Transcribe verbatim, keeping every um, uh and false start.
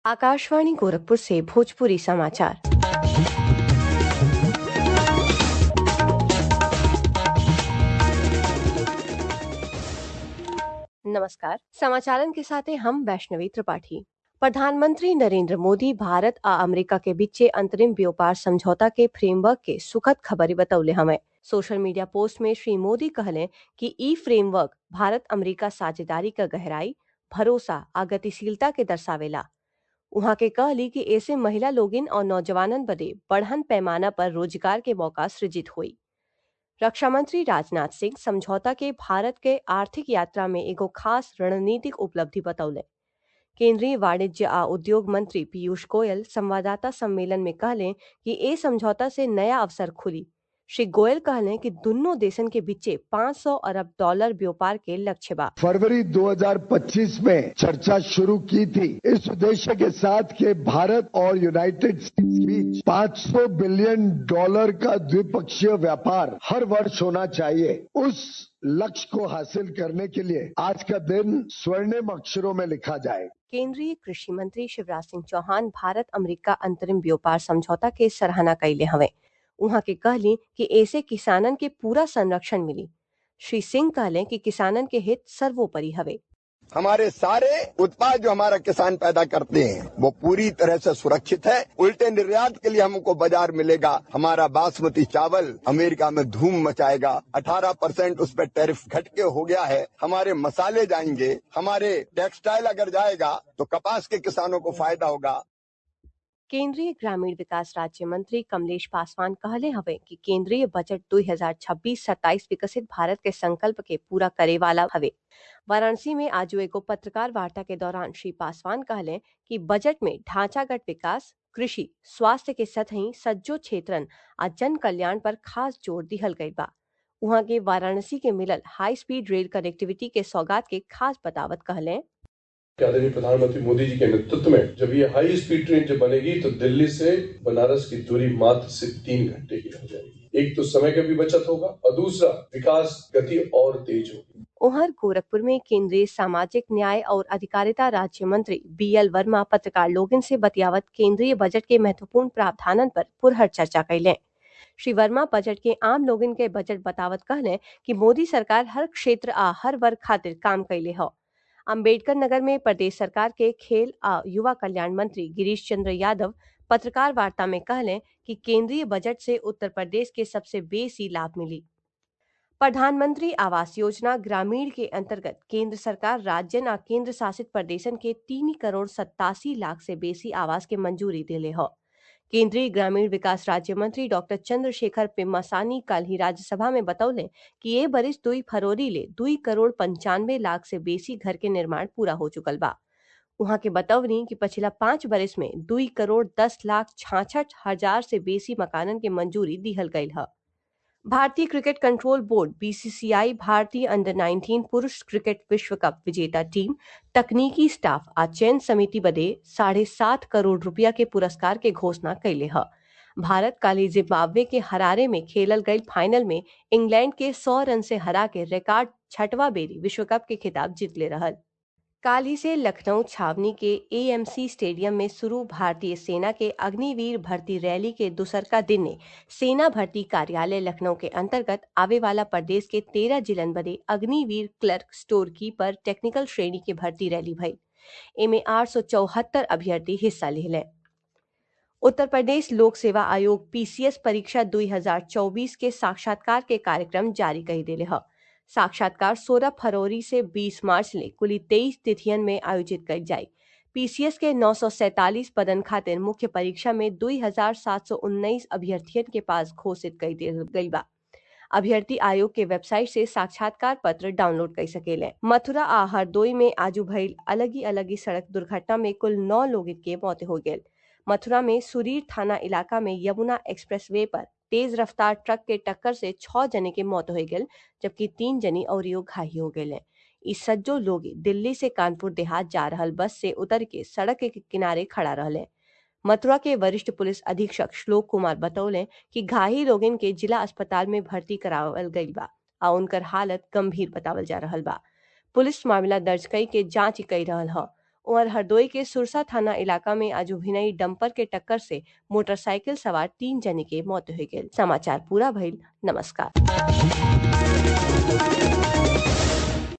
आकाशवाणी गोरखपुर से भोजपुरी समाचार। नमस्कार, समाचारन के साथ हम वैष्णवी त्रिपाठी। प्रधानमंत्री नरेंद्र मोदी भारत आ अमेरिका के बीच अंतरिम व्यापार समझौता के फ्रेमवर्क के सुखद खबरी बतौले हमें। सोशल मीडिया पोस्ट में श्री मोदी कहले कि ई फ्रेमवर्क भारत अमेरिका साझेदारी का गहराई, भरोसा आ गतिशीलता के दर्शावेला। उहाँ के कहली कि ऐसे महिला लोगिन और नौजवानन बदे बढ़न पैमाना पर रोजगार के मौका सृजित हुई। रक्षा मंत्री राजनाथ सिंह समझौता के भारत के आर्थिक यात्रा में एगो खास रणनीतिक उपलब्धि बतौले। केंद्रीय वाणिज्य आ उद्योग मंत्री पीयूष गोयल संवाददाता सम्मेलन में कहले कि ए समझौता से नया अवसर खुली। श्री गोयल कहले कि दोनों देशन के बीचे पाँच सौ अरब डॉलर व्यापार के लक्ष्य बा। फरवरी दो हज़ार पच्चीस में चर्चा शुरू की थी इस उद्देश्य के साथ कि भारत और यूनाइटेड स्टेट्स के बीच पाँच सौ बिलियन डॉलर का द्विपक्षीय व्यापार हर वर्ष होना चाहिए। उस लक्ष्य को हासिल करने के लिए आज का दिन स्वर्णिम अक्षरों में लिखा जाए। केंद्रीय कृषि मंत्री शिवराज सिंह चौहान भारत अमेरिका अंतरिम व्यापार समझौता के सराहना कैले हवे। उहाँ के कहली कि ऐसे किसानन के पूरा संरक्षण मिली। श्री सिंह कहले कि किसानन के हित सर्वोपरि हवे। हमारे सारे उत्पाद जो हमारा किसान पैदा करते हैं वो पूरी तरह से सुरक्षित है। उल्टे निर्यात के लिए हमको बाजार मिलेगा। हमारा बासमती चावल अमेरिका में धूम मचाएगा। अठारह परसेंट उस पर टैरिफ घट के हो गया है। हमारे मसाले जाएंगे, हमारे टेक्सटाइल अगर जाएगा तो कपास के किसानों को फायदा होगा। केंद्रीय ग्रामीण विकास राज्य मंत्री कमलेश पासवान कहले हवे कि केंद्रीय बजट दो हज़ार छब्बीस सत्ताईस विकसित भारत के संकल्प के पूरा करे वाला हवे। वाराणसी में आज एगो पत्रकार वार्ता के दौरान श्री पासवान कहले कि बजट में ढांचागत विकास, कृषि, स्वास्थ्य के साथ ही सज्जो क्षेत्रन आ जन कल्याण पर खास जोर दिहल गई बा। उहाँ के वाराणसी के मिलल हाई स्पीड रेल कनेक्टिविटी के सौगात के खास बतावत कहले। आदरणीय प्रधानमंत्री मोदी जी के नेतृत्व में जब ये हाई स्पीड ट्रेन जब बनेगी तो दिल्ली से बनारस की दूरी मात्र से तीन घंटे की हो जाएगी। एक तो समय का भी बचत होगा और दूसरा विकास गति और तेज होगी। उहर गोरखपुर में केंद्रीय सामाजिक न्याय और अधिकारिता राज्य मंत्री बी एल वर्मा पत्रकार लोगन से बतियावत केंद्रीय बजट के महत्वपूर्ण प्रावधानन पर पुरहर चर्चा कैले। श्री वर्मा बजट के आम लोगन के बजट बतावत कहले कि मोदी सरकार हर क्षेत्र आ हर वर्ग खातिर काम कैले हो। अम्बेडकर नगर में प्रदेश सरकार के खेल आ युवा कल्याण मंत्री गिरीश चंद्र यादव पत्रकार वार्ता में कहले कि केंद्रीय बजट से उत्तर प्रदेश के सबसे बेसी लाभ मिली। प्रधानमंत्री आवास योजना ग्रामीण के अंतर्गत केंद्र सरकार राज्यन आ केंद्र शासित प्रदेशन के तीन करोड़ सत्तासी लाख से बेसी आवास के मंजूरी दिले हो। केंद्रीय ग्रामीण विकास राज्य मंत्री डॉक्टर चंद्रशेखर पेम्मासानी कल ही राज्यसभा में बतौले कि ये बरिस दुई फरवरी ले दुई करोड़ पंचानवे लाख से बेसी घर के निर्माण पूरा हो चुकल बा। उहाँ के बतौनी कि पिछला पाँच बरिस में दुई करोड़ दस लाख छाछठ हजार से बेसी मकानन के मंजूरी दिहल गयल है। भारतीय cricket control board B C C I भारतीय अंडर उन्नीस पुरुष क्रिकेट विश्व कप विजेता टीम, तकनीकी स्टाफ आ चयन समिति बदे साढ़े सात करोड़ रुपया के पुरस्कार के घोषणा कैले है। भारत काली जिम्बाब्वे के हरारे में खेलल गई फाइनल में इंग्लैंड के सौ रन से हरा के रिकॉर्ड छठवा बेरी विश्व कप के खिताब जीत ले रहल। काल ही से लखनऊ छावनी के ए एम सी स्टेडियम में शुरू भारतीय सेना के अग्निवीर भर्ती रैली के दूसरका दिन ने सेना भर्ती कार्यालय लखनऊ के अंतर्गत आवे वाला प्रदेश के तेरह जिलन बदे Agniveer clerk store keeper technical श्रेणी के भर्ती रैली भई। एमे आठ सौ चौहत्तर अभ्यर्थी हिस्सा ले। उत्तर प्रदेश लोक सेवा आयोग पी सी एस परीक्षा दो हज़ार चौबीस के साक्षात्कार के कार्यक्रम जारी कर दिले है। साक्षात्कार सोलह फरवरी से बीस मार्च ले कुल तेईस तिथियन में आयोजित कर जाये। पी सी एस के नौ सौ सैतालीस पदन खातिर मुख्य परीक्षा में दो हज़ार सात सौ उन्नीस अभ्यर्थियन के पास घोषित कर दिया गई बा। अभ्यर्थी आयोग के वेबसाइट से साक्षात्कार पत्र डाउनलोड कर सकेले। मथुरा आ हरदोई में आजू भइल अलग ही अलग ही सड़क दुर्घटना में कुल नौ लोगों के मौत हो गए। मथुरा में सुरीर थाना इलाका में यमुना एक्सप्रेस वे पर तेज रफ्तार ट्रक के टक्कर से छह जने के मौत हो गई, जबकि तीन जनी और घायल हो गए। इस सज्जो लोग दिल्ली से कानपुर देहात जा रहल बस से उतर के सड़क के किनारे खड़ा रहले। मथुरा के वरिष्ठ पुलिस अधीक्षक श्लोक कुमार बतौले कि घायल लोगन के जिला अस्पताल में भर्ती करावल गई बा आ उनकर हालत गंभीर बतावल जा रहल बा। पुलिस मामला दर्ज कई के जांच कर रहल है। और हरदोई के सुरसा थाना इलाका में आज भिनई डंपर के टक्कर से मोटरसाइकिल सवार तीन जने के मौत हो गई। समाचार पूरा भइल। नमस्कार।